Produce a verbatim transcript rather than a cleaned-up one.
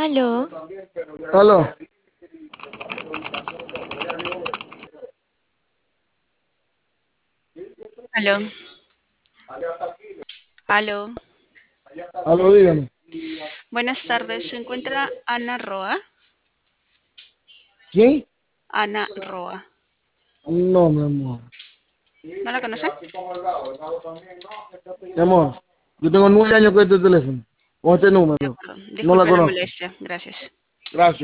Aló, Aló, aló, aló. aló, dígame. Buenas tardes. ¿Se encuentra Ana Roa? ¿Quién? Ana Roa. No, mi amor. ¿No la conoce? Mi amor, yo tengo nueve años con este teléfono, con este De número. acuerdo. No la Disculpe la conozco. molestia. Gracias. Gracias.